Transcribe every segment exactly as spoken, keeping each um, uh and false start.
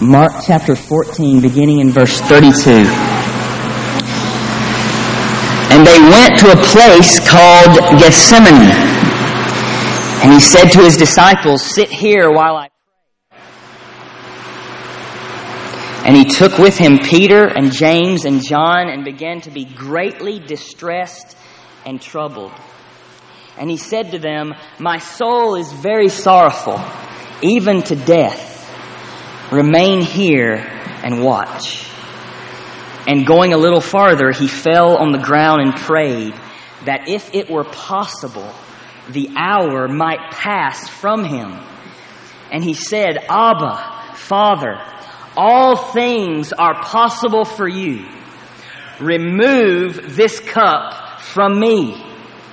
Mark chapter fourteen, beginning in verse thirty-two. And they went to a place called Gethsemane. And he said to his disciples, "Sit here while I pray." And he took with him Peter and James and John and began to be greatly distressed and troubled. And he said to them, "My soul is very sorrowful, even to death. Remain here and watch." And going a little farther, he fell on the ground and prayed that if it were possible, the hour might pass from him. And he said, "Abba, Father, all things are possible for you. Remove this cup from me.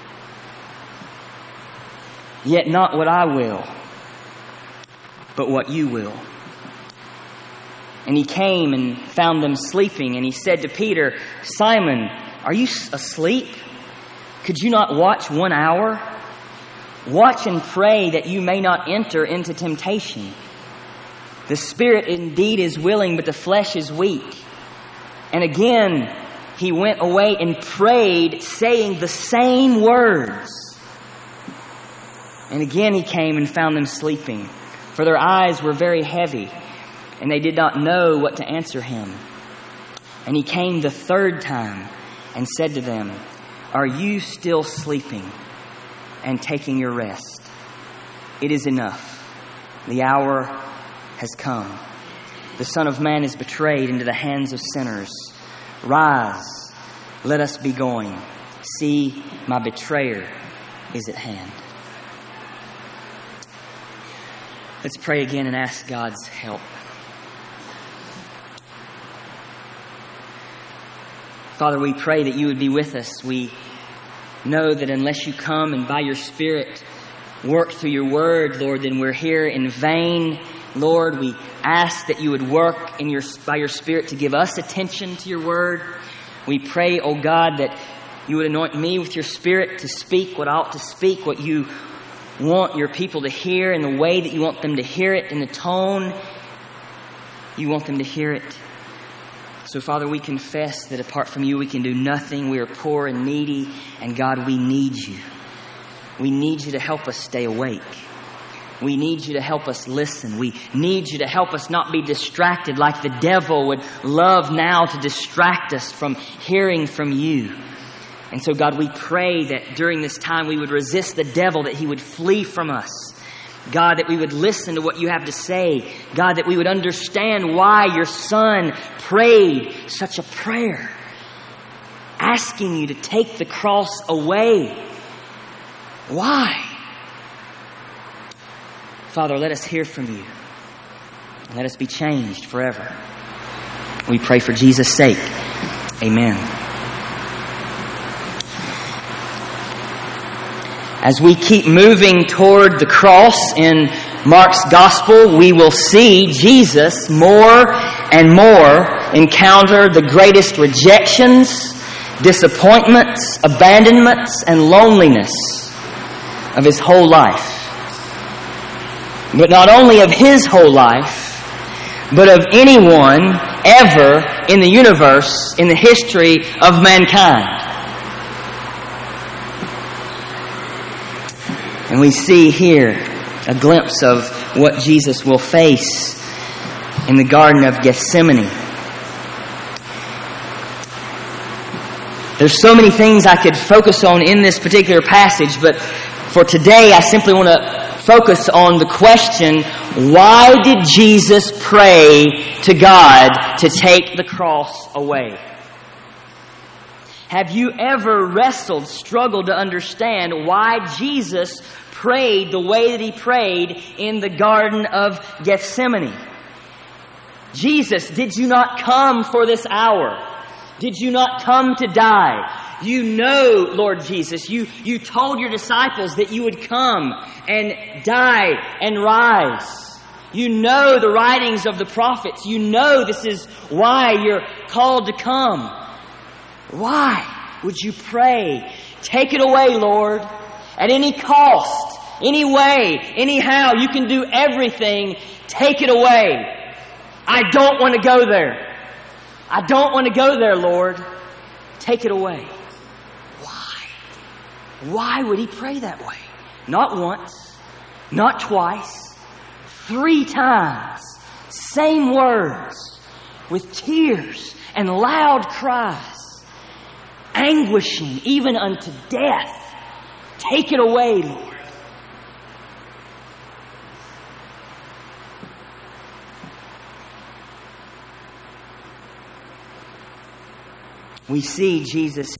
Yet not what I will, but what you will." And he came and found them sleeping, and he said to Peter, "Simon, are you asleep? Could you not watch one hour? Watch and pray that you may not enter into temptation. The spirit indeed is willing, but the flesh is weak." And again he went away and prayed, saying the same words. And again he came and found them sleeping, for their eyes were very heavy, and they did not know what to answer him. And he came the third time and said to them, "Are you still sleeping and taking your rest? It is enough. The hour has come. The Son of Man is betrayed into the hands of sinners. Rise, let us be going. See, my betrayer is at hand." Let's pray again and ask God's help. Father, we pray that you would be with us. We know that unless you come and by your Spirit work through your word, Lord, then we're here in vain. Lord, we ask that you would work in your, by your Spirit to give us attention to your word. We pray, oh God, that you would anoint me with your Spirit to speak what I ought to speak, what you want your people to hear in the way that you want them to hear it, in the tone you want them to hear it. So, Father, we confess that apart from you, we can do nothing. We are poor and needy, and God, we need you. We need you to help us stay awake. We need you to help us listen. We need you to help us not be distracted like the devil would love now to distract us from hearing from you. And so, God, we pray that during this time we would resist the devil, that he would flee from us. God, that we would listen to what you have to say. God, that we would understand why your Son prayed such a prayer, asking you to take the cross away. Why? Father, let us hear from you. Let us be changed forever. We pray for Jesus' sake. Amen. As we keep moving toward the cross in Mark's Gospel, we will see Jesus more and more encounter the greatest rejections, disappointments, abandonments, and loneliness of his whole life. But not only of his whole life, but of anyone ever in the universe, in the history of mankind. And we see here a glimpse of what Jesus will face in the Garden of Gethsemane. There's so many things I could focus on in this particular passage, but for today I simply want to focus on the question, why did Jesus pray to God to take the cross away? Have you ever wrestled, struggled to understand why Jesus prayed the way that he prayed in the Garden of Gethsemane? Jesus, did you not come for this hour? Did you not come to die? You know, Lord Jesus, you, you told your disciples that you would come and die and rise. You know the writings of the prophets. You know this is why you're called to come. Why would you pray, take it away, Lord, at any cost, any way, anyhow, you can do everything, take it away. I don't want to go there. I don't want to go there, Lord. Take it away. Why? Why would he pray that way? Not once, not twice, three times. Same words, with tears and loud cries, anguishing even unto death. Take it away, Lord. We see Jesus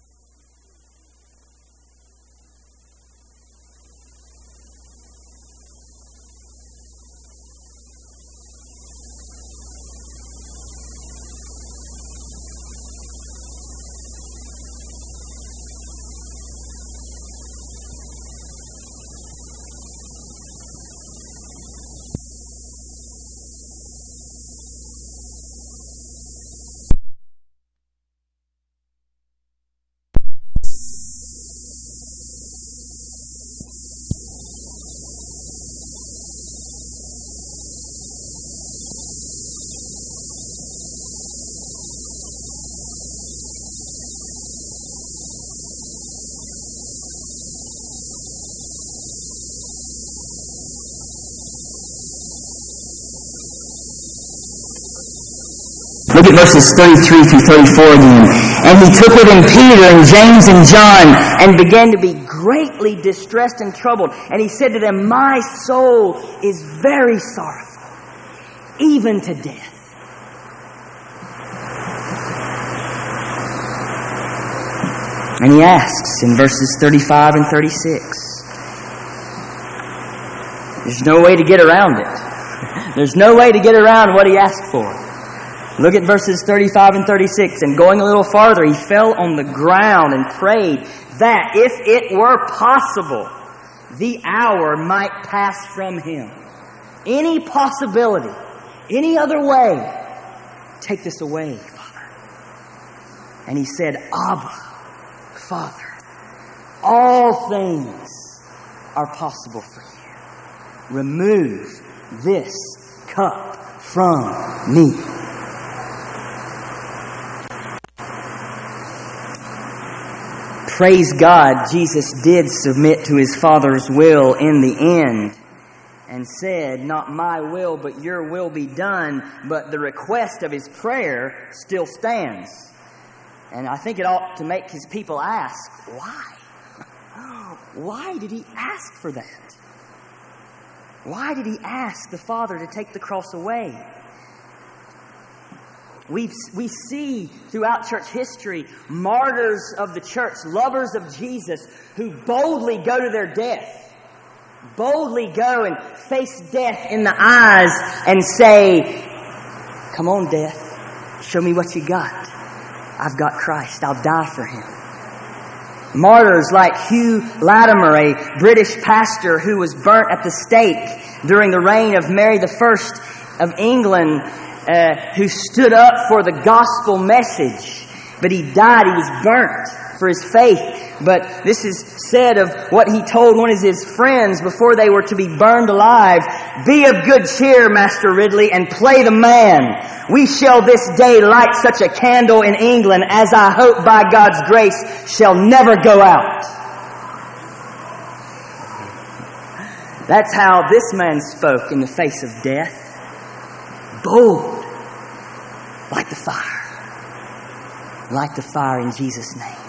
Look at verses thirty-three through thirty-four again. And he took with him Peter and James and John and began to be greatly distressed and troubled. And he said to them, my soul is very sorrowful, even to death. And he asks in verses thirty-five and thirty-six. There's no way to get around it. There's no way to get around what he asked for. Look at verses thirty-five and thirty-six. And going a little farther, he fell on the ground and prayed that, if it were possible, the hour might pass from him. Any possibility, any other way, take this away, Father. And he said, Abba, Father, all things are possible for you. Remove this cup from me. Praise God, Jesus did submit to his Father's will in the end and said, not my will, but your will be done. But the request of his prayer still stands. And I think it ought to make his people ask, why? Why did he ask for that? Why did he ask the Father to take the cross away? We we see throughout church history martyrs of the church, lovers of Jesus, who boldly go to their death. Boldly go and face death in the eyes and say, come on, death, show me what you got. I've got Christ. I'll die for him. Martyrs like Hugh Latimer, a British pastor who was burnt at the stake during the reign of Mary the First of England, Uh, who stood up for the gospel message, but he died. He was burnt for his faith. But this is said of what he told one of his friends before they were to be burned alive. Be of good cheer, Master Ridley, and play the man. We shall this day light such a candle in England as I hope by God's grace shall never go out. That's how this man spoke in the face of death. Bold, like the fire. Like the fire in Jesus' name.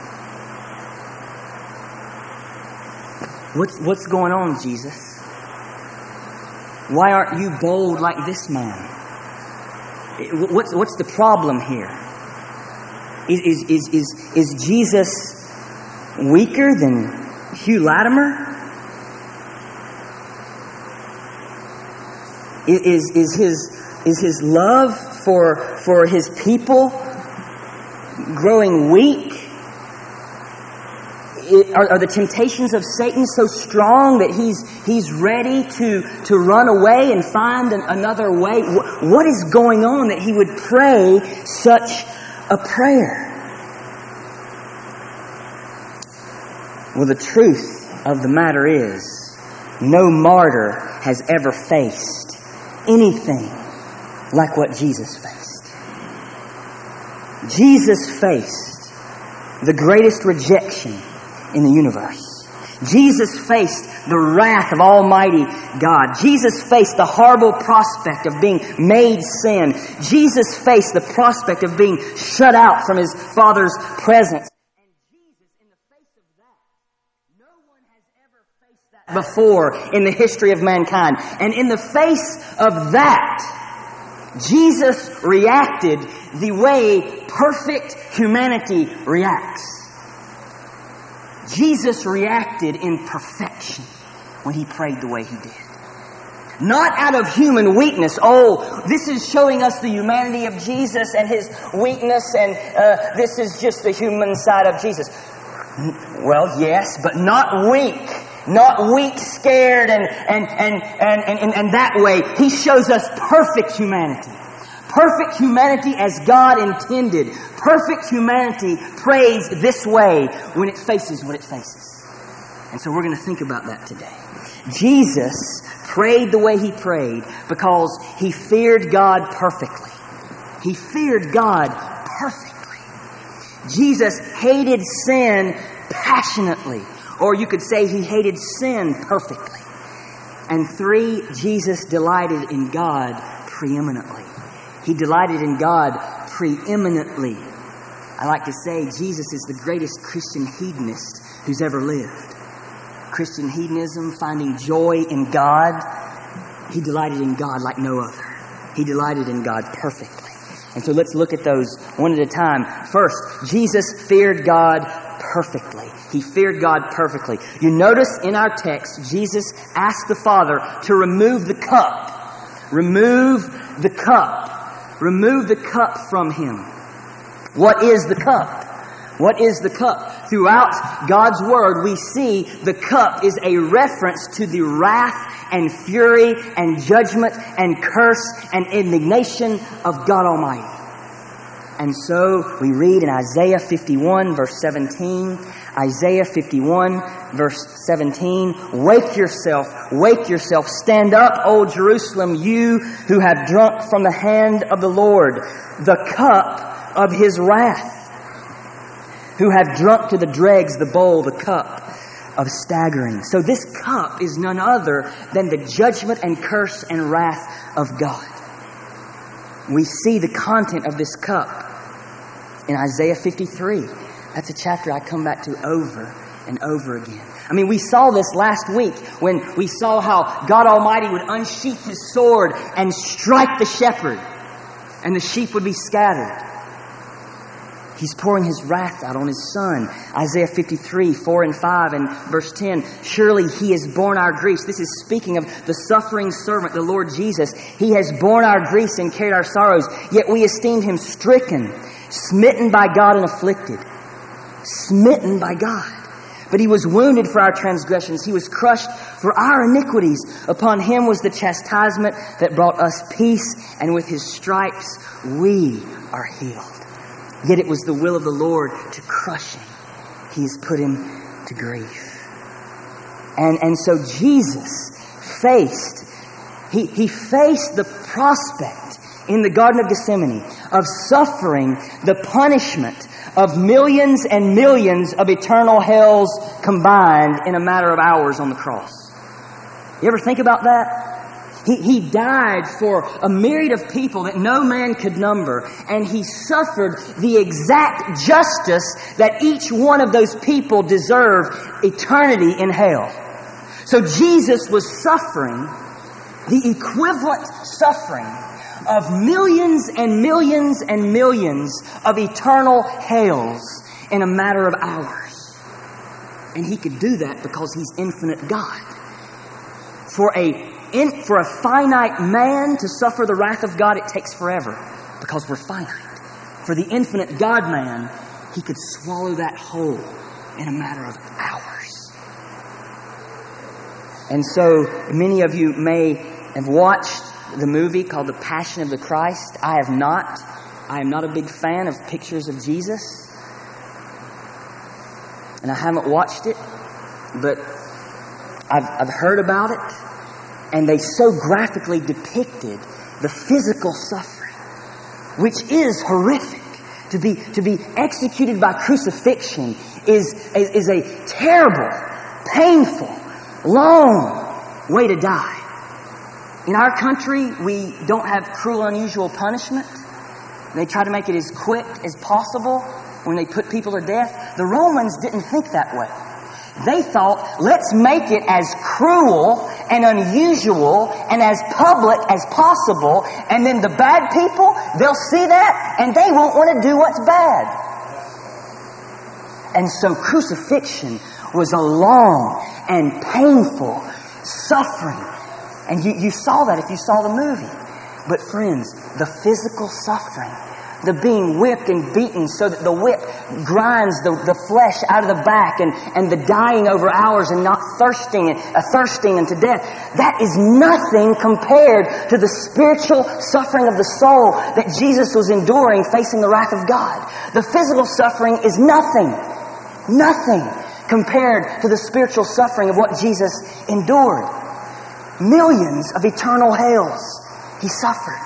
What's, what's going on, Jesus? Why aren't you bold like this man? What's, what's the problem here? Is, is, is, is, is Jesus weaker than Hugh Latimer? Is, is his is his love for for his people growing weak? Are, are the temptations of Satan so strong that he's he's ready to to run away and find an, another way? What is going on that he would pray such a prayer? Well, the truth of the matter is, no martyr has ever faced anything like what Jesus faced. Jesus faced the greatest rejection in the universe. Jesus faced the wrath of Almighty God. Jesus faced the horrible prospect of being made sin. Jesus faced the prospect of being shut out from His Father's presence. And Jesus, in the face of that, no one has ever faced that before in the history of mankind. And in the face of that, Jesus reacted the way perfect humanity reacts. Jesus reacted in perfection when He prayed the way He did. Not out of human weakness. Oh, this is showing us the humanity of Jesus and His weakness, and uh, this is just the human side of Jesus. Well, yes, but not weak. Not weak, scared, and, and, and, and, and, and that way. He shows us perfect humanity. Perfect humanity as God intended. Perfect humanity prays this way when it faces what it faces. And so we're going to think about that today. Jesus prayed the way He prayed because He feared God perfectly. He feared God perfectly. Jesus hated sin passionately. Or you could say He hated sin perfectly. And three, Jesus delighted in God preeminently. He delighted in God preeminently. I like to say Jesus is the greatest Christian hedonist who's ever lived. Christian hedonism, finding joy in God. He delighted in God like no other. He delighted in God perfectly. And so let's look at those one at a time. First, Jesus feared God perfectly. He feared God perfectly. You notice in our text, Jesus asked the Father to remove the cup. Remove the cup. Remove the cup from Him. What is the cup? What is the cup? Throughout God's Word, we see the cup is a reference to the wrath and fury and judgment and curse and indignation of God Almighty. And so we read in Isaiah fifty-one, verse seventeen, Isaiah fifty-one, verse seventeen, Wake yourself, wake yourself, stand up, O Jerusalem, you who have drunk from the hand of the Lord the cup of His wrath, who have drunk to the dregs the bowl, the cup of staggering. So this cup is none other than the judgment and curse and wrath of God. We see the content of this cup in Isaiah fifty-three. That's a chapter I come back to over and over again. I mean, we saw this last week when we saw how God Almighty would unsheath His sword and strike the shepherd, and the sheep would be scattered. He's pouring His wrath out on His Son. Isaiah fifty-three, four and five and verse ten. Surely He has borne our griefs. This is speaking of the suffering servant, the Lord Jesus. He has borne our griefs and carried our sorrows. Yet we esteemed Him stricken, smitten by God and afflicted. Smitten by God. But He was wounded for our transgressions. He was crushed for our iniquities. Upon Him was the chastisement that brought us peace, and with His stripes we are healed. Yet it was the will of the Lord to crush Him. He has put Him to grief. And, and so Jesus faced, he, he faced the prospect in the Garden of Gethsemane of suffering the punishment of millions and millions of eternal hells combined in a matter of hours on the cross. You ever think about that? He, he died for a myriad of people that no man could number, and He suffered the exact justice that each one of those people deserved, eternity in hell. So Jesus was suffering the equivalent suffering of millions and millions and millions of eternal hells in a matter of hours. And He could do that because He's infinite God. For a, in, for a finite man to suffer the wrath of God, it takes forever because we're finite. For the infinite God-man, He could swallow that whole in a matter of hours. And so many of you may have watched the movie called The Passion of the Christ. I have not. I am not a big fan of pictures of Jesus. And I haven't watched it, but I've, I've heard about it. And they so graphically depicted the physical suffering, which is horrific. To be, to be executed by crucifixion is, is, is a terrible, painful, long way to die. In our country, we don't have cruel, unusual punishment. They try to make it as quick as possible when they put people to death. The Romans didn't think that way. They thought, let's make it as cruel and unusual and as public as possible, and then the bad people, they'll see that and they won't want to do what's bad. And so crucifixion was a long and painful suffering. And you, you saw that if you saw the movie. But friends, the physical suffering, the being whipped and beaten so that the whip grinds the, the flesh out of the back, and, and the dying over hours and not thirsting and uh, thirsting unto death, that is nothing compared to the spiritual suffering of the soul that Jesus was enduring facing the wrath of God. The physical suffering is nothing, nothing compared to the spiritual suffering of what Jesus endured. Millions of eternal hells He suffered.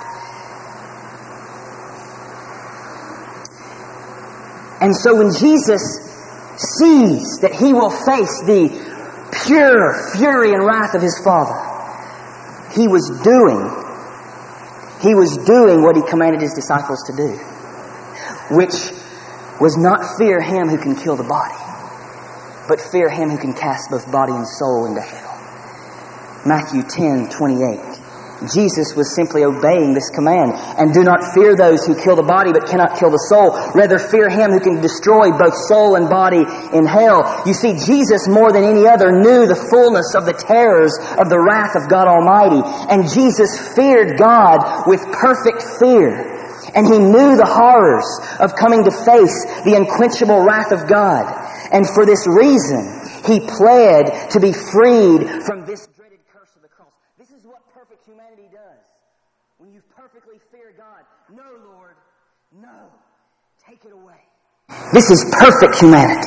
And so when Jesus sees that He will face the pure fury and wrath of His Father, He was doing, He was doing what He commanded His disciples to do, which was not fear Him who can kill the body, but fear Him who can cast both body and soul into hell. Matthew ten twenty-eight. Jesus was simply obeying this command. And do not fear those who kill the body but cannot kill the soul. Rather fear Him who can destroy both soul and body in hell. You see, Jesus more than any other knew the fullness of the terrors of the wrath of God Almighty. And Jesus feared God with perfect fear. And He knew the horrors of coming to face the unquenchable wrath of God. And for this reason, He pled to be freed from this dreaded curse of the cross. This is what perfect humanity does. When you perfectly fear God, no, Lord, no, take it away. This is perfect humanity.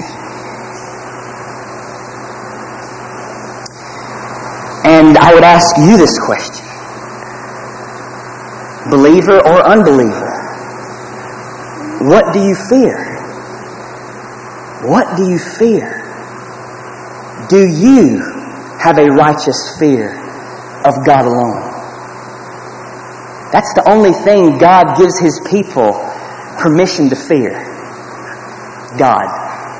And I would ask you this question. Believer or unbeliever, what do you fear? What do you fear? Do you have a righteous fear of God alone? That's the only thing God gives His people permission to fear. God.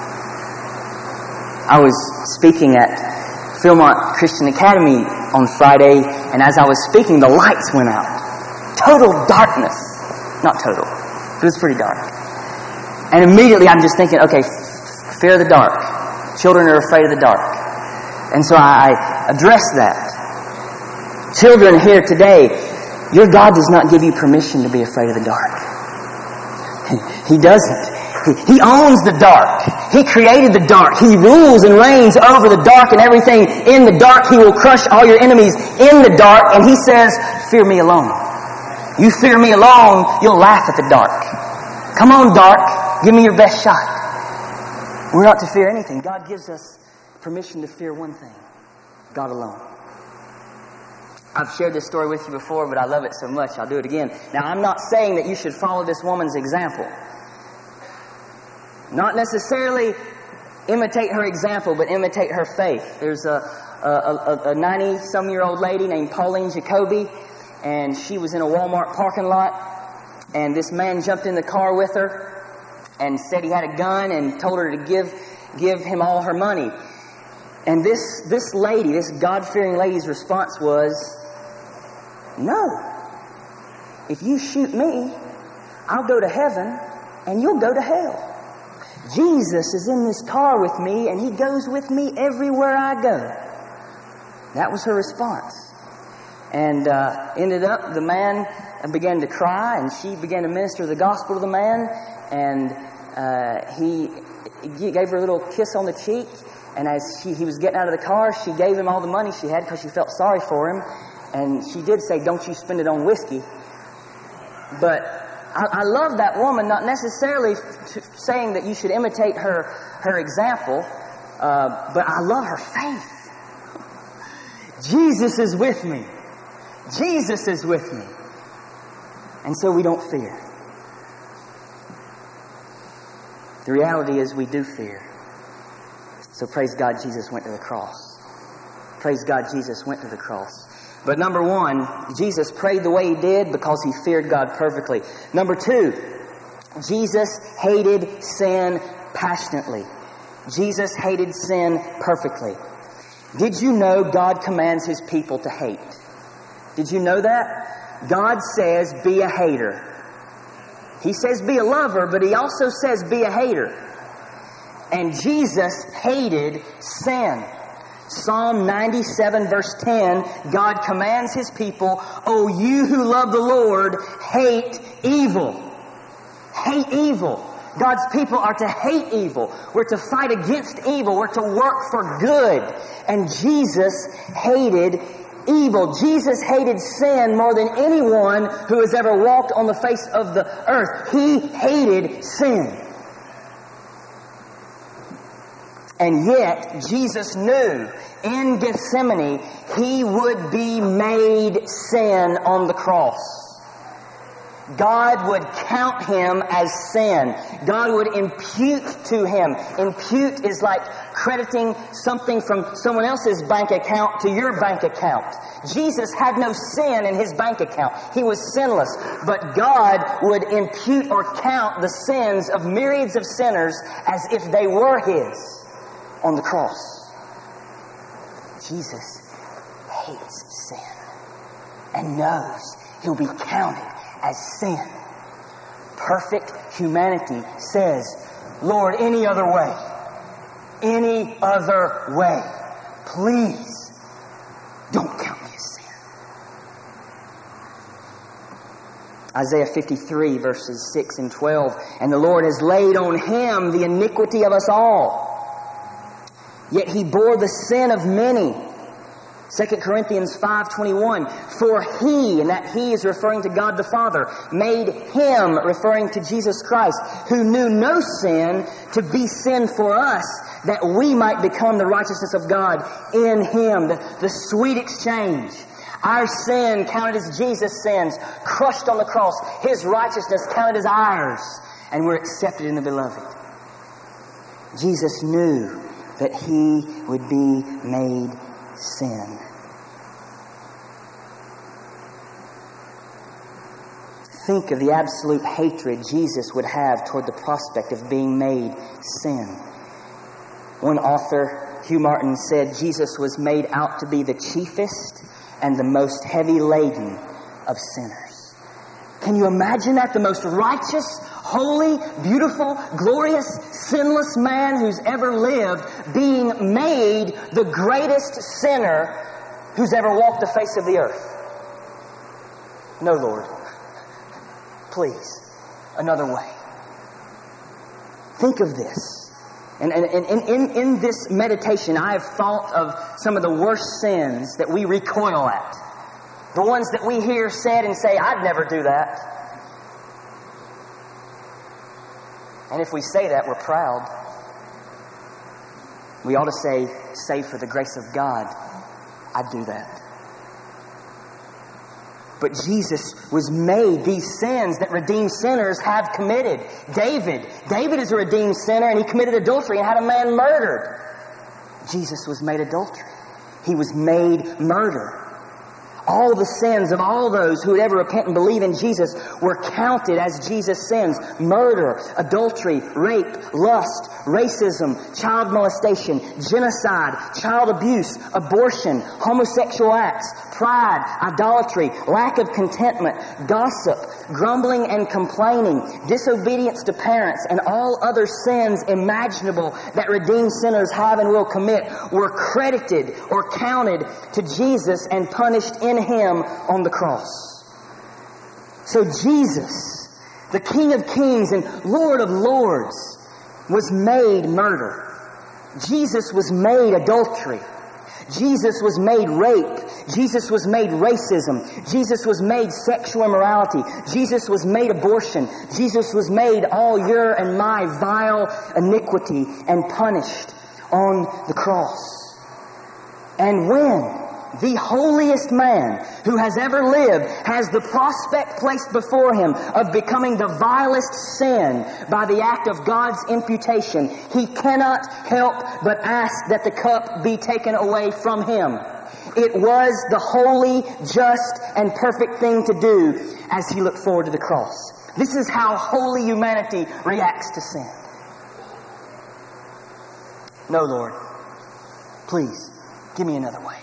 I was speaking at Philmont Christian Academy on Friday, and as I was speaking, the lights went out. Total darkness. Not total. It was pretty dark. And immediately I'm just thinking, okay, fear of the dark. Children are afraid of the dark. And so I addressed that. Children here today, your God does not give you permission to be afraid of the dark. He doesn't. He owns the dark. He created the dark. He rules and reigns over the dark and everything in the dark. He will crush all your enemies in the dark. And He says, fear Me alone. You fear Me alone, you'll laugh at the dark. Come on, dark. Give me your best shot. We're not to fear anything. God gives us permission to fear one thing. God alone. I've shared this story with you before, but I love it so much, I'll do it again. Now, I'm not saying that you should follow this woman's example. Not necessarily imitate her example, but imitate her faith. There's a, a, a ninety-some-year-old lady named Pauline Jacoby, and she was in a Walmart parking lot, and this man jumped in the car with her and said he had a gun and told her to give give him all her money. And this this lady, this God-fearing lady's response was, no. If you shoot me, I'll go to heaven and you'll go to hell. Jesus is in this car with me and He goes with me everywhere I go. That was her response. And uh, ended up, the man began to cry, and she began to minister the gospel to the man, and uh, he, he gave her a little kiss on the cheek, and as she, he was getting out of the car, she gave him all the money she had because she felt sorry for him, and she did say, don't you spend it on whiskey. But I, I love that woman, not necessarily t- saying that you should imitate her, her example, uh, but I love her faith. Jesus is with me. Jesus is with me. And so we don't fear. The reality is we do fear. So praise God, Jesus went to the cross. Praise God, Jesus went to the cross. But number one, Jesus prayed the way He did because He feared God perfectly. Number two, Jesus hated sin passionately. Jesus hated sin perfectly. Did you know God commands His people to hate? Did you know that? God says, be a hater. He says be a lover, but He also says be a hater. And Jesus hated sin. Psalm ninety-seven verse ten, God commands His people, "O you who love the Lord, hate evil." Hate evil. God's people are to hate evil. We're to fight against evil. We're to work for good. And Jesus hated evil. Jesus hated sin more than anyone who has ever walked on the face of the earth. He hated sin. And yet, Jesus knew in Gethsemane He would be made sin on the cross. God would count Him as sin. God would impute to Him. Impute is like crediting something from someone else's bank account to your bank account. Jesus had no sin in His bank account. He was sinless. But God would impute or count the sins of myriads of sinners as if they were His on the cross. Jesus hates sin and knows He'll be counted as sin. Perfect humanity says, Lord, any other way, any other way, please don't count me as sin. Isaiah fifty-three verses six and twelve, and the Lord has laid on Him the iniquity of us all, yet He bore the sin of many. Second Corinthians five twenty-one, for He, and that He is referring to God the Father, made Him, referring to Jesus Christ, who knew no sin, to be sin for us, that we might become the righteousness of God in Him. The, the sweet exchange. Our sin counted as Jesus' sins, crushed on the cross. His righteousness counted as ours, and we're accepted in the Beloved. Jesus knew that He would be made sin. Think of the absolute hatred Jesus would have toward the prospect of being made sin. One author, Hugh Martin, said Jesus was made out to be the chiefest and the most heavy laden of sinners. Can you imagine that? The most righteous, holy, beautiful, glorious, sinless man who's ever lived being made the greatest sinner who's ever walked the face of the earth. No, Lord. Please, another way. Think of this. And, and, and in, in this meditation, I have thought of some of the worst sins that we recoil at. The ones that we hear said and say, I'd never do that. And if we say that, we're proud. We ought to say, save for the grace of God, I'd do that. But Jesus was made these sins that redeemed sinners have committed. David. David is a redeemed sinner, and he committed adultery and had a man murdered. Jesus was made adultery. He was made murder. All the sins of all those who would ever repent and believe in Jesus were counted as Jesus' sins. Murder, adultery, rape, lust, racism, child molestation, genocide, child abuse, abortion, homosexual acts, pride, idolatry, lack of contentment, gossip, grumbling and complaining, disobedience to parents, and all other sins imaginable that redeemed sinners have and will commit were credited or counted to Jesus and punished in Him on the cross. So Jesus, the King of Kings and Lord of Lords, was made murder. Jesus was made adultery. Jesus was made rape. Jesus was made racism. Jesus was made sexual immorality. Jesus was made abortion. Jesus was made all your and my vile iniquity and punished on the cross. And when the holiest man who has ever lived, has the prospect placed before him of becoming the vilest sin by the act of God's imputation, he cannot help but ask that the cup be taken away from him. It was the holy, just, and perfect thing to do as he looked forward to the cross. This is how holy humanity reacts to sin. No, Lord. Please, give me another way.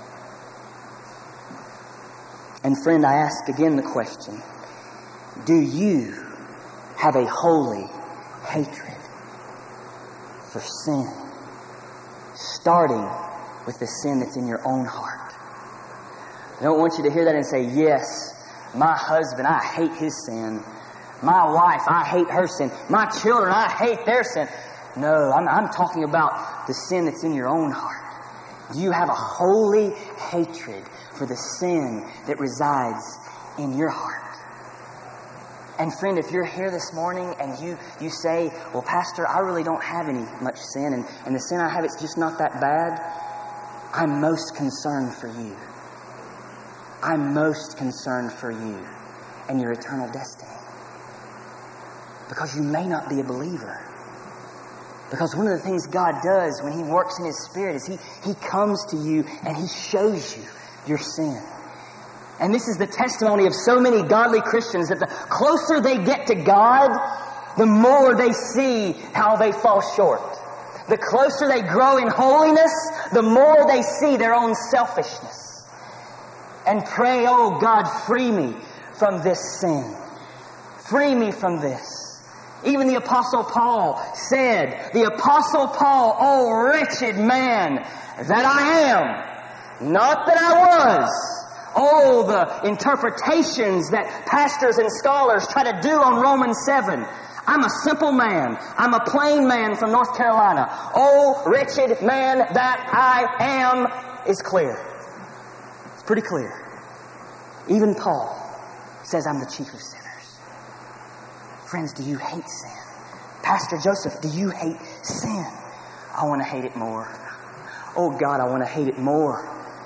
And friend, I ask again the question, do you have a holy hatred for sin? Starting with the sin that's in your own heart. I don't want you to hear that and say, yes, my husband, I hate his sin. My wife, I hate her sin. My children, I hate their sin. No, I'm, I'm talking about the sin that's in your own heart. Do you have a holy hatred for the sin that resides in your heart? And friend, if you're here this morning and you, you say, well, Pastor, I really don't have any much sin, and, and the sin I have, it's just not that bad, I'm most concerned for you. I'm most concerned for you and your eternal destiny. Because you may not be a believer. Because one of the things God does when He works in His Spirit is He, He comes to you and He shows you your sin. And this is the testimony of so many godly Christians, that the closer they get to God, the more they see how they fall short. The closer they grow in holiness, the more they see their own selfishness. And pray, oh God, free me from this sin. Free me from this. Even the Apostle Paul said, the Apostle Paul, oh wretched man that I am, not that I was. Oh, the interpretations that pastors and scholars try to do on Romans seven. I'm a simple man. I'm a plain man from North Carolina. Oh, wretched man that I am is clear. It's pretty clear. Even Paul says I'm the chief of sinners. Friends, do you hate sin? Pastor Joseph, do you hate sin? I want to hate it more. Oh God, I want to hate it more.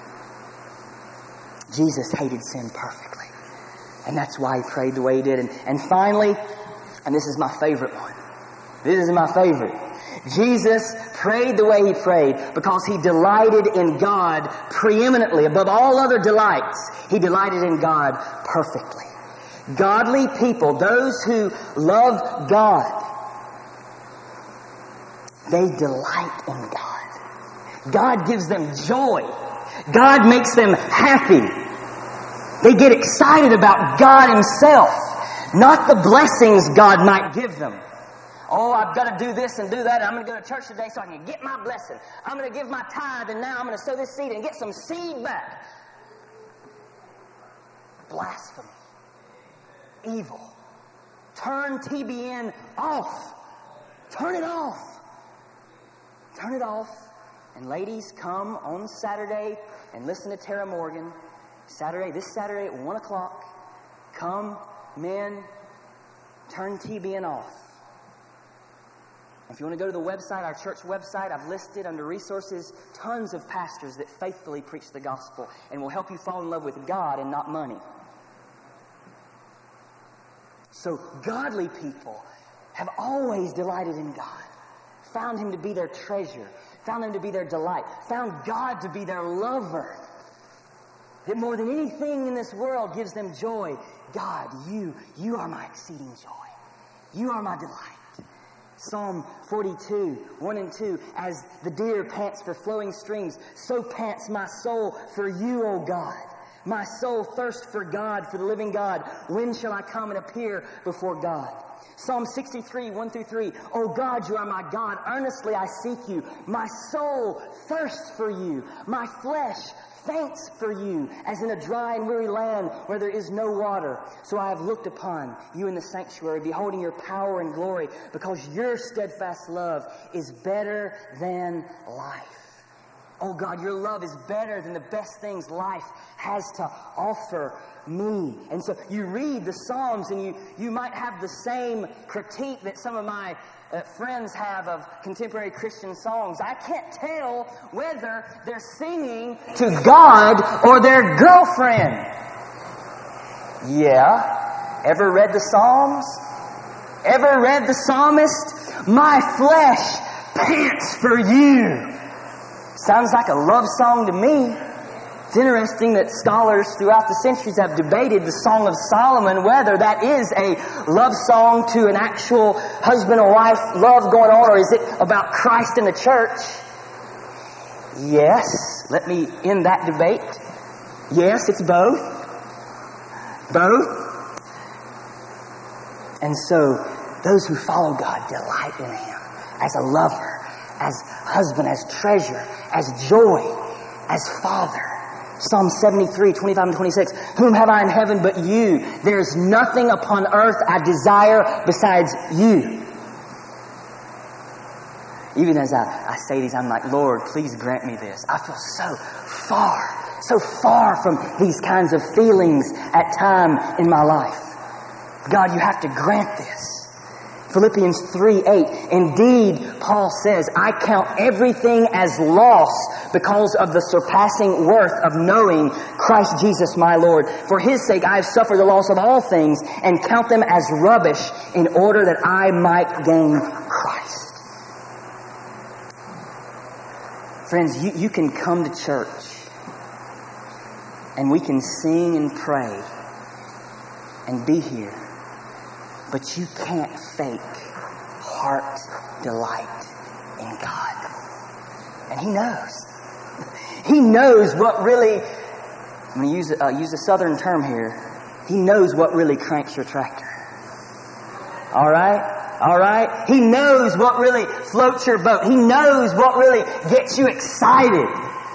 Jesus hated sin perfectly. And that's why He prayed the way He did. And, and finally, and this is my favorite one. This is my favorite. Jesus prayed the way He prayed because He delighted in God preeminently. Above all other delights, He delighted in God perfectly. Godly people, those who love God, they delight in God. God gives them joy. God makes them happy. They get excited about God Himself, not the blessings God might give them. Oh, I've got to do this and do that. I'm going to go to church today so I can get my blessing. I'm going to give my tithe, and now I'm going to sow this seed and get some seed back. Blasphemy. Evil. Turn T B N off. Turn it off. Turn it off. And ladies, come on Saturday and listen to Tara Morgan. Saturday, this Saturday at one o'clock. Come, men, turn T B N off. If you want to go to the website, our church website, I've listed under resources tons of pastors that faithfully preach the gospel and will help you fall in love with God and not money. So godly people have always delighted in God, found Him to be their treasure, found Him to be their delight, found God to be their lover. That more than anything in this world gives them joy. God, you, you are my exceeding joy. You are my delight. Psalm forty-two, one and two, as the deer pants for flowing streams, so pants my soul for you, O God. My soul thirsts for God, for the living God. When shall I come and appear before God? Psalm sixty-three, one through three. O God, you are my God. Earnestly I seek you. My soul thirsts for you. My flesh faints for you, as in a dry and weary land where there is no water. So I have looked upon you in the sanctuary, beholding your power and glory, because your steadfast love is better than life. Oh God, your love is better than the best things life has to offer me. And so you read the Psalms and you, you might have the same critique that some of my uh, friends have of contemporary Christian songs. I can't tell whether they're singing to God or their girlfriend. Yeah. Ever read the Psalms? Ever read the psalmist? My flesh pants for you. Sounds like a love song to me. It's interesting that scholars throughout the centuries have debated the Song of Solomon, whether that is a love song to an actual husband and wife love going on, or is it about Christ and the church? Yes. Let me end that debate. Yes, it's both. Both. And so, those who follow God delight in Him as a lover, as husband, as treasure, as joy, as Father. Psalm seventy-three, twenty-five and twenty-six. Whom have I in heaven but you? There is nothing upon earth I desire besides you. Even as I, I say these, I'm like, Lord, please grant me this. I feel so far, so far from these kinds of feelings at time in my life. God, you have to grant this. Philippians three eight. Indeed, Paul says, I count everything as loss because of the surpassing worth of knowing Christ Jesus my Lord. For His sake I have suffered the loss of all things and count them as rubbish in order that I might gain Christ. Friends, you, you can come to church and we can sing and pray and be here. But you can't fake heart delight in God. And He knows. He knows what really, I'm going to use, uh, use a southern term here, He knows what really cranks your tractor. All right? All right? He knows what really floats your boat. He knows what really gets you excited.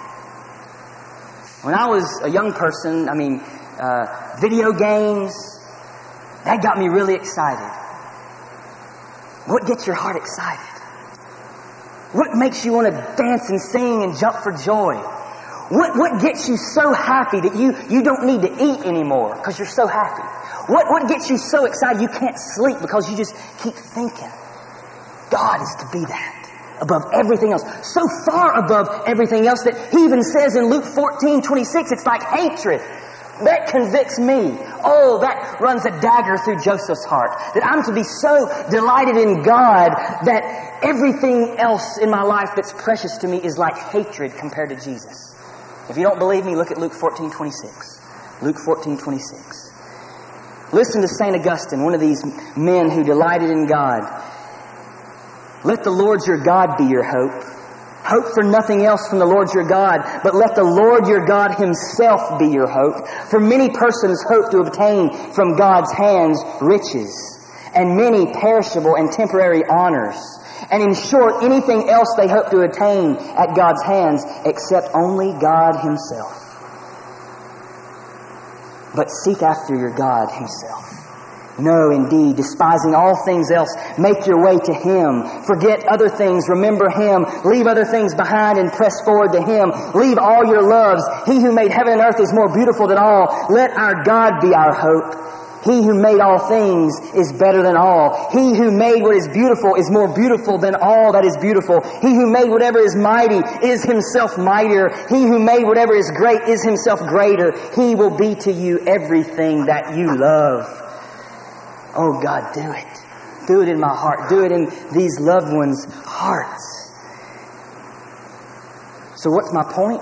When I was a young person, I mean, uh, video games, that got me really excited. What gets your heart excited? What makes you want to dance and sing and jump for joy? What what gets you so happy that you, you don't need to eat anymore because you're so happy? What what gets you so excited you can't sleep because you just keep thinking? God is to be that. Above everything else. So far above everything else that He even says in Luke fourteen twenty-six, it's like hatred. That convicts me. Oh, that runs a dagger through Joseph's heart. That I'm to be so delighted in God that everything else in my life that's precious to me is like hatred compared to Jesus. If you don't believe me, look at Luke fourteen twenty-six. Luke fourteen twenty-six. Listen to Saint Augustine, one of these men who delighted in God. Let the Lord your God be your hope. Hope for nothing else from the Lord your God, but let the Lord your God Himself be your hope. For many persons hope to obtain from God's hands riches, and many perishable and temporary honors. And in short, anything else they hope to attain at God's hands, except only God Himself. But seek after your God Himself. No, indeed, despising all things else, make your way to Him. Forget other things, remember Him. Leave other things behind and press forward to Him. Leave all your loves. He who made heaven and earth is more beautiful than all. Let our God be our hope. He who made all things is better than all. He who made what is beautiful is more beautiful than all that is beautiful. He who made whatever is mighty is Himself mightier. He who made whatever is great is Himself greater. He will be to you everything that you love. Oh God, do it. Do it in my heart. Do it in these loved ones' hearts. So what's my point?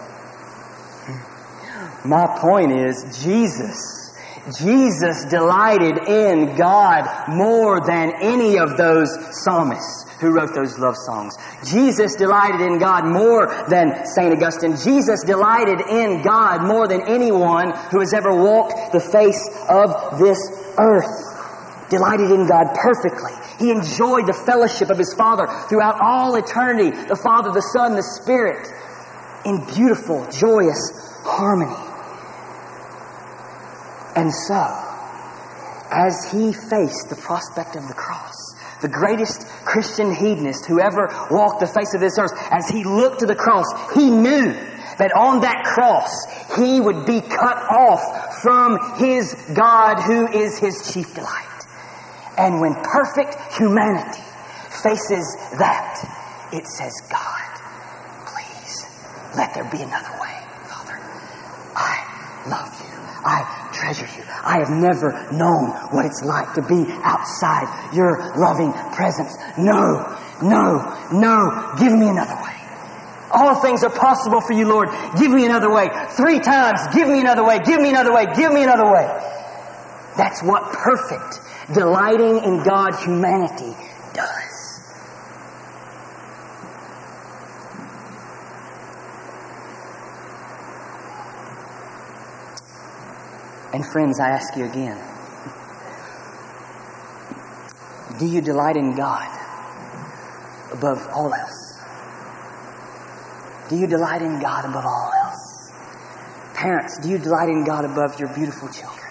My point is Jesus. Jesus delighted in God more than any of those psalmists who wrote those love songs. Jesus delighted in God more than Saint Augustine. Jesus delighted in God more than anyone who has ever walked the face of this earth. Delighted in God perfectly. He enjoyed the fellowship of His Father throughout all eternity. The Father, the Son, the Spirit. In beautiful, joyous harmony. And so, as He faced the prospect of the cross, the greatest Christian hedonist who ever walked the face of this earth, as he looked to the cross, he knew that on that cross he would be cut off from his God who is his chief delight. And when perfect humanity faces that, it says, God, please let there be another way, Father. I love you. I treasure you. I have never known what it's like to be outside your loving presence. No, no, no. Give me another way. All things are possible for you, Lord. Give me another way. Three times, give me another way. Give me another way. Give me another way. That's what perfect, delighting in God humanity does. And friends, I ask you again, do you delight in God above all else? Do you delight in God above all else? Parents, do you delight in God above your beautiful children?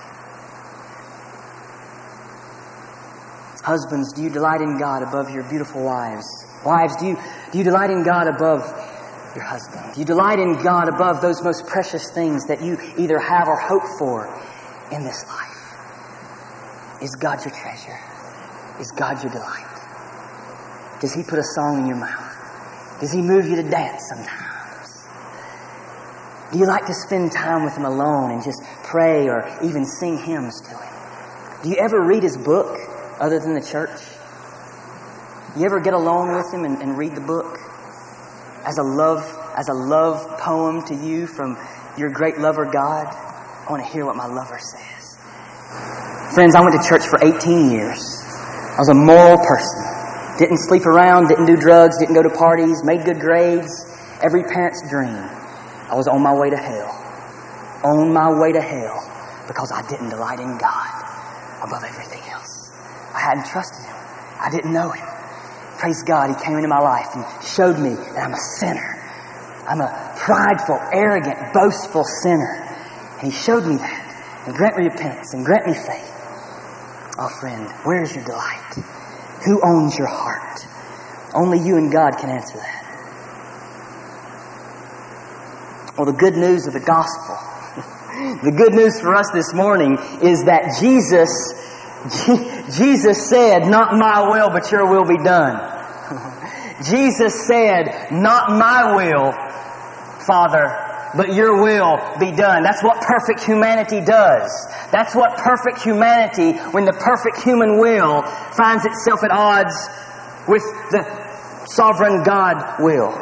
Husbands, do you delight in God above your beautiful wives? Wives, do you, do you delight in God above your husband? Do you delight in God above those most precious things that you either have or hope for in this life? Is God your treasure? Is God your delight? Does He put a song in your mouth? Does He move you to dance sometimes? Do you like to spend time with Him alone and just pray or even sing hymns to Him? Do you ever read His book other than the church? You ever get alone with Him and, and read the book as a love, as a love poem to you from your great lover God? I want to hear what my lover says. Friends, I went to church for eighteen years. I was a moral person. Didn't sleep around, didn't do drugs, didn't go to parties, made good grades. Every parent's dream. I was on my way to hell. On my way to hell because I didn't delight in God above everything else. I hadn't trusted Him. I didn't know Him. Praise God, He came into my life and showed me that I'm a sinner. I'm a prideful, arrogant, boastful sinner. And He showed me that. And grant me repentance and grant me faith. Oh friend, where is your delight? Who owns your heart? Only you and God can answer that. Well, the good news of the gospel, the good news for us this morning is that Jesus, Jesus said, not my will, but your will be done. Jesus said, not my will, Father, but your will be done. That's what perfect humanity does. That's what perfect humanity, when the perfect human will finds itself at odds with the sovereign God will.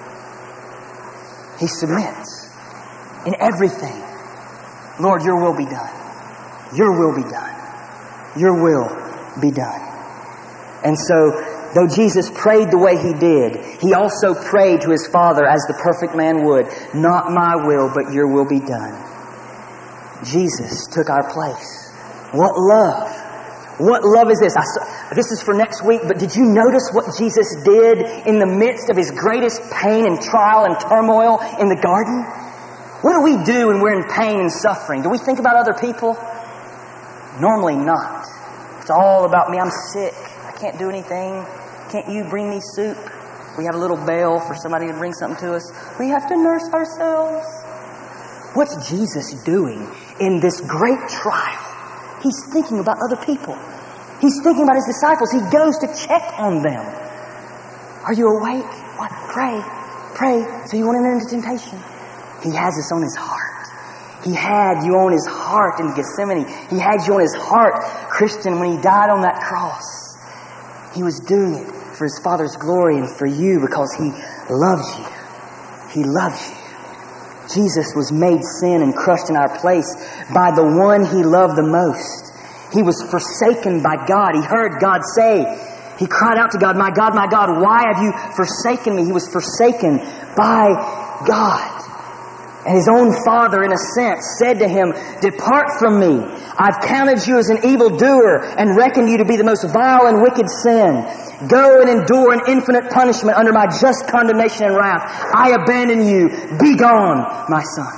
He submits in everything. Lord, your will be done. Your will be done. Your will be done. And so, though Jesus prayed the way He did, He also prayed to His Father as the perfect man would. Not my will, but your will be done. Jesus took our place. What love. What love is this? I saw, this is for next week, but did you notice what Jesus did in the midst of His greatest pain and trial and turmoil in the garden? What do we do when we're in pain and suffering? Do we think about other people? Normally not. It's all about me. I'm sick. I can't do anything. Can't you bring me soup? We have a little bell for somebody to bring something to us. We have to nurse ourselves. What's Jesus doing in this great trial? He's thinking about other people. He's thinking about His disciples. He goes to check on them. Are you awake? What? Pray. Pray so you won't enter into temptation. He has us on His heart. He had you on His heart in Gethsemane. He had you on His heart, Christian, when He died on that cross. He was doing it for His Father's glory and for you because He loves you. He loves you. Jesus was made sin and crushed in our place by the one He loved the most. He was forsaken by God. He heard God say, He cried out to God, my God, my God, why have you forsaken me? He was forsaken by God. And His own Father, in a sense, said to Him, depart from me. I've counted you as an evildoer and reckoned you to be the most vile and wicked sin. Go and endure an infinite punishment under my just condemnation and wrath. I abandon you. Be gone, my son.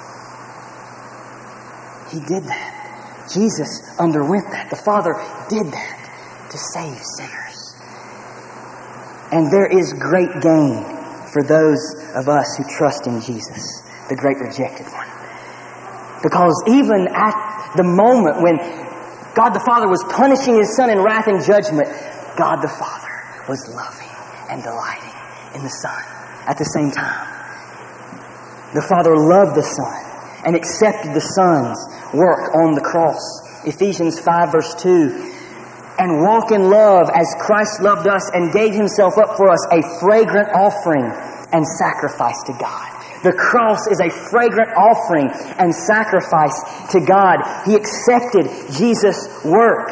He did that. Jesus underwent that. The Father did that to save sinners. And there is great gain for those of us who trust in Jesus, the great rejected one. Because even at the moment when God the Father was punishing His Son in wrath and judgment, God the Father was loving and delighting in the Son at the same time. The Father loved the Son and accepted the Son's work on the cross. Ephesians five verse two. And walk in love as Christ loved us and gave Himself up for us, a fragrant offering and sacrifice to God. The cross is a fragrant offering and sacrifice to God. He accepted Jesus' work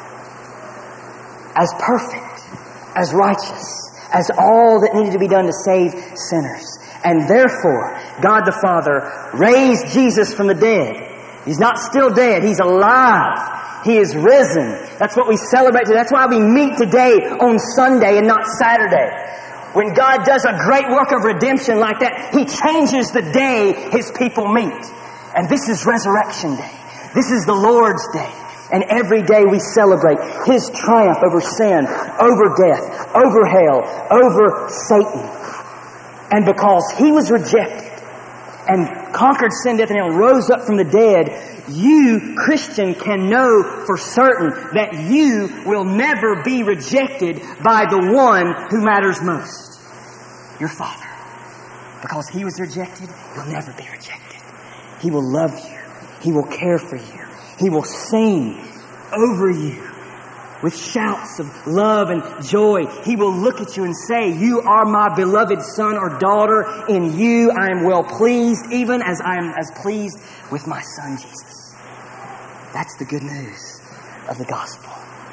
as perfect, as righteous, as all that needed to be done to save sinners. And therefore, God the Father raised Jesus from the dead. He's not still dead. He's alive. He is risen. That's what we celebrate today. That's why we meet today on Sunday and not Saturday. When God does a great work of redemption like that, He changes the day His people meet. And this is Resurrection Day. This is the Lord's Day. And every day we celebrate His triumph over sin, over death, over hell, over Satan. And because He was rejected and conquered sin, death, and hell, and rose up from the dead, you, Christian, can know for certain that you will never be rejected by the one who matters most, your Father. Because He was rejected, you'll never be rejected. He will love you. He will care for you. He will sing over you with shouts of love and joy. He will look at you and say, you are my beloved son or daughter. In you I am well pleased, even as I am as pleased with my Son Jesus. That's the good news of the gospel.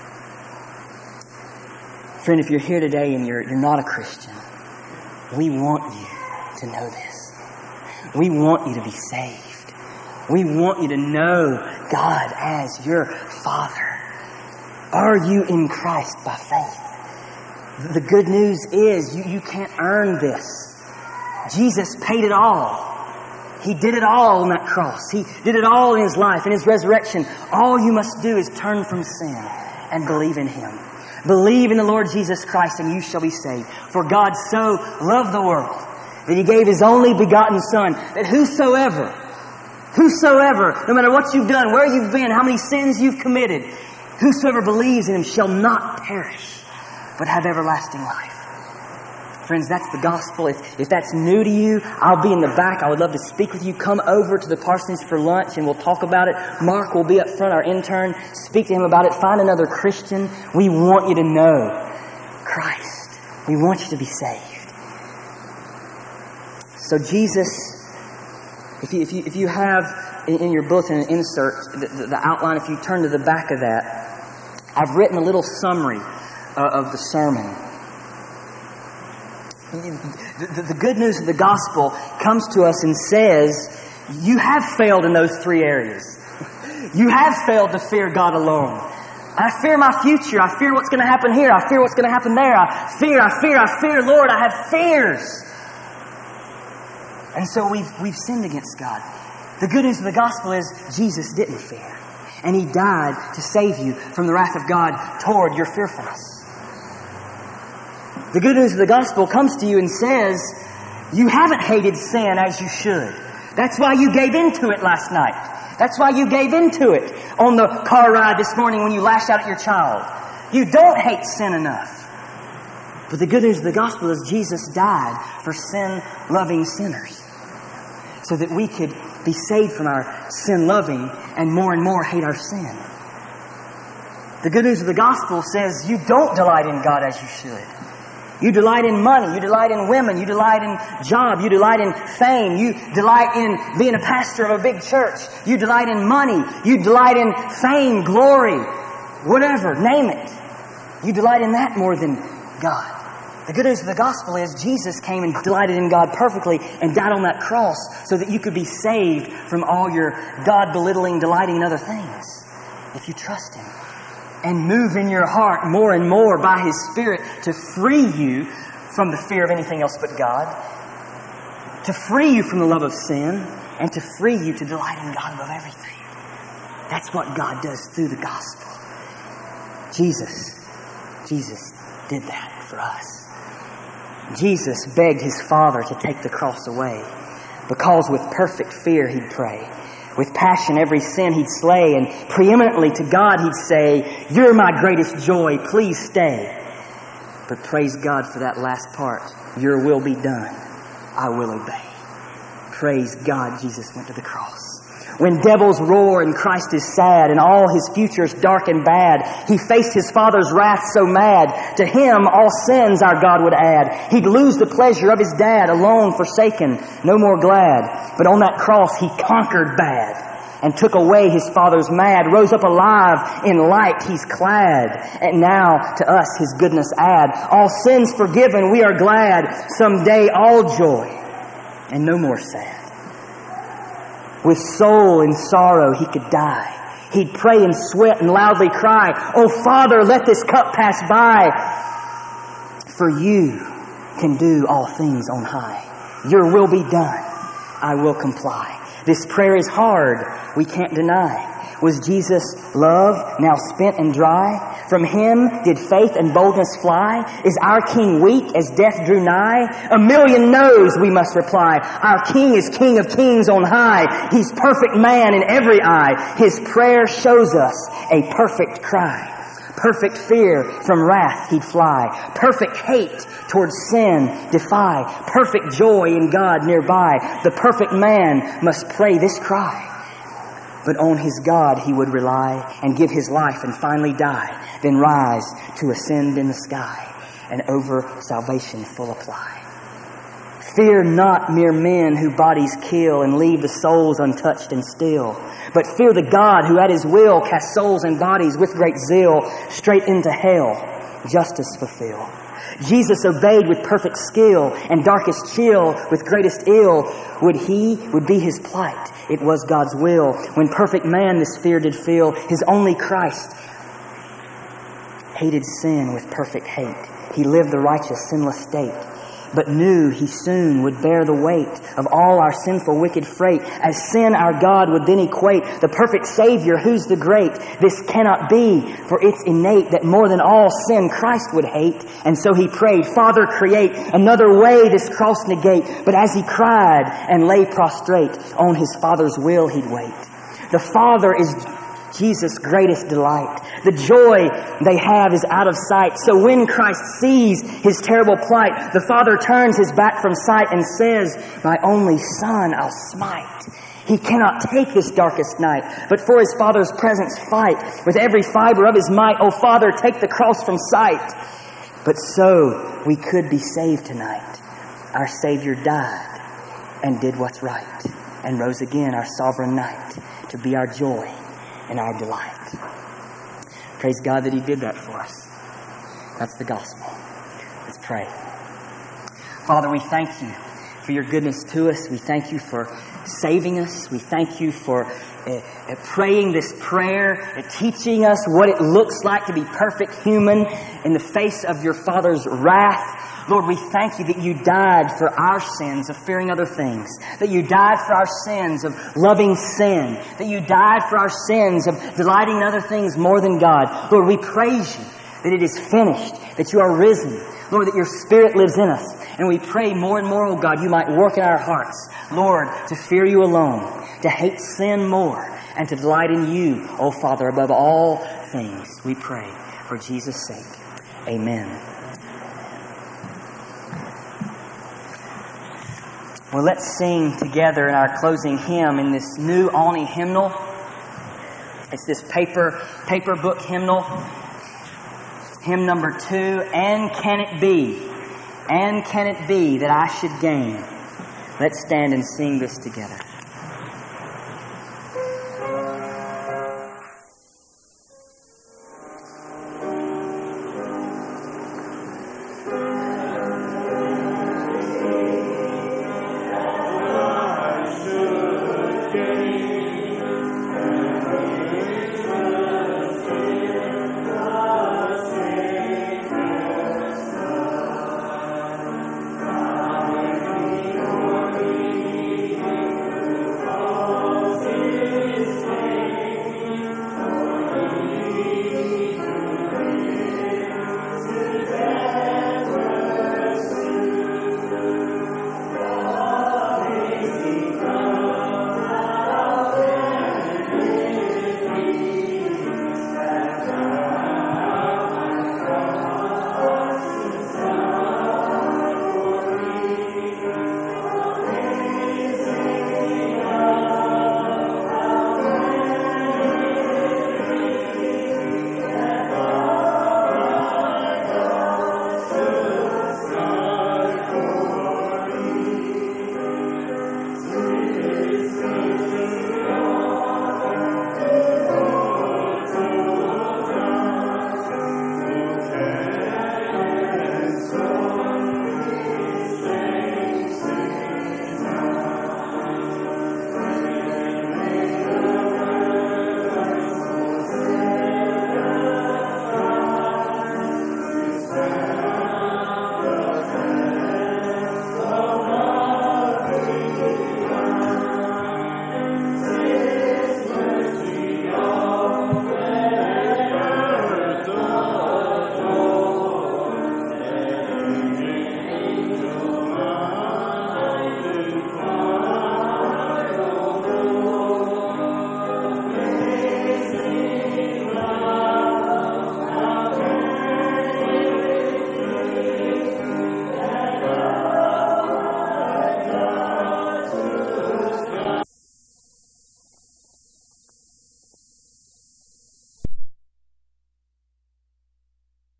Friend, if you're here today and you're, you're not a Christian, we want you to know this. We want you to be saved. We want you to know God as your Father. Are you in Christ by faith? The good news is you, you can't earn this. Jesus paid it all. He did it all on that cross. He did it all in His life, in His resurrection. All you must do is turn from sin and believe in Him. Believe in the Lord Jesus Christ and you shall be saved. For God so loved the world that He gave His only begotten Son, that whosoever, whosoever, no matter what you've done, where you've been, how many sins you've committed, whosoever believes in Him shall not perish, but have everlasting life. Friends, that's the gospel. If, if that's new to you, I'll be in the back. I would love to speak with you. Come over to the parsonage for lunch and we'll talk about it. Mark will be up front, our intern. Speak to him about it. Find another Christian. We want you to know Christ. We want you to be saved. So Jesus, if you, if you, if you have in, in your bulletin an insert, the, the, the outline, if you turn to the back of that, I've written a little summary uh, of the sermon. The, the good news of the gospel comes to us and says, you have failed in those three areas. You have failed to fear God alone. I fear my future. I fear what's going to happen here. I fear what's going to happen there. I fear, I fear, I fear, Lord, I have fears. And so we've, we've sinned against God. The good news of the gospel is Jesus didn't fear. And He died to save you from the wrath of God toward your fearfulness. The good news of the gospel comes to you and says, you haven't hated sin as you should. That's why you gave into it last night. That's why you gave into it on the car ride this morning when you lashed out at your child. You don't hate sin enough. But the good news of the gospel is Jesus died for sin-loving sinners so that we could be saved from our sin-loving and more and more hate our sin. The good news of the gospel says you don't delight in God as you should. You delight in money. You delight in women. You delight in job. You delight in fame. You delight in being a pastor of a big church. You delight in money. You delight in fame, glory, whatever, name it. You delight in that more than God. The good news of the gospel is Jesus came and delighted in God perfectly and died on that cross so that you could be saved from all your God-belittling, delighting in other things. If you trust Him. And move in your heart more and more by His Spirit to free you from the fear of anything else but God, to free you from the love of sin, and to free you to delight in God above everything. That's what God does through the gospel. Jesus, Jesus did that for us. Jesus begged his Father to take the cross away, because with perfect fear he'd pray. With passion every sin he'd slay, and preeminently to God he'd say, "You're my greatest joy, please stay." But praise God for that last part. "Your will be done, I will obey." Praise God, Jesus went to the cross. When devils roar and Christ is sad and all his future's dark and bad, he faced his Father's wrath so mad. To him all sins our God would add. He'd lose the pleasure of his dad, alone forsaken, no more glad. But on that cross he conquered bad and took away his Father's mad. Rose up alive, in light he's clad. And now to us his goodness add. All sins forgiven, we are glad. Someday all joy and no more sad. With soul in sorrow he could die. He'd pray and sweat and loudly cry, "Oh Father, let this cup pass by. For you can do all things on high. Your will be done, I will comply." This prayer is hard, we can't deny. Was Jesus' love now spent and dry? From him did faith and boldness fly? Is our King weak as death drew nigh? A million no's we must reply. Our King is King of kings on high. He's perfect man in every eye. His prayer shows us a perfect cry. Perfect fear from wrath he'd fly. Perfect hate towards sin defy. Perfect joy in God nearby. The perfect man must pray this cry. But on his God he would rely and give his life and finally die. Then rise to ascend in the sky and over salvation full apply. Fear not mere men who bodies kill and leave the souls untouched and still. But fear the God who at his will casts souls and bodies with great zeal straight into hell, justice fulfill. Jesus obeyed with perfect skill, and darkest chill with greatest ill would he, would be his plight. It was God's will. When perfect man this fear did feel, his only Christ hated sin with perfect hate. He lived the righteous, sinless state, but knew he soon would bear the weight of all our sinful, wicked freight. As sin our God would then equate the perfect Savior, who's the great. This cannot be, for it's innate that more than all sin Christ would hate. And so he prayed, "Father, create another way this cross negate." But as he cried and lay prostrate, on his Father's will he'd wait. The Father is Jesus' greatest delight. The joy they have is out of sight. So when Christ sees his terrible plight, the Father turns his back from sight and says, "My only Son I'll smite." He cannot take this darkest night, but for his Father's presence fight with every fiber of his might. "Oh Father, take the cross from sight." But so we could be saved tonight. Our Savior died and did what's right, and rose again, our sovereign night, to be our joy and our delight. Praise God that he did that for us. That's the gospel. Let's pray. Father, we thank you for your goodness to us. We thank you for saving us. We thank you for uh, uh, praying this prayer, uh, teaching us what it looks like to be perfect human in the face of your Father's wrath. Lord, we thank you that you died for our sins of fearing other things, that you died for our sins of loving sin, that you died for our sins of delighting in other things more than God. Lord, we praise you that it is finished, that you are risen. Lord, that your Spirit lives in us. And we pray more and more, oh God, you might work in our hearts, Lord, to fear you alone, to hate sin more, and to delight in you, oh Father, above all things. We pray for Jesus' sake. Amen. Well, let's sing together in our closing hymn in this new Alney hymnal. It's this paper paper book hymnal. Hymn number two, "And Can It Be? And Can It Be That I Should Gain?" Let's stand and sing this together.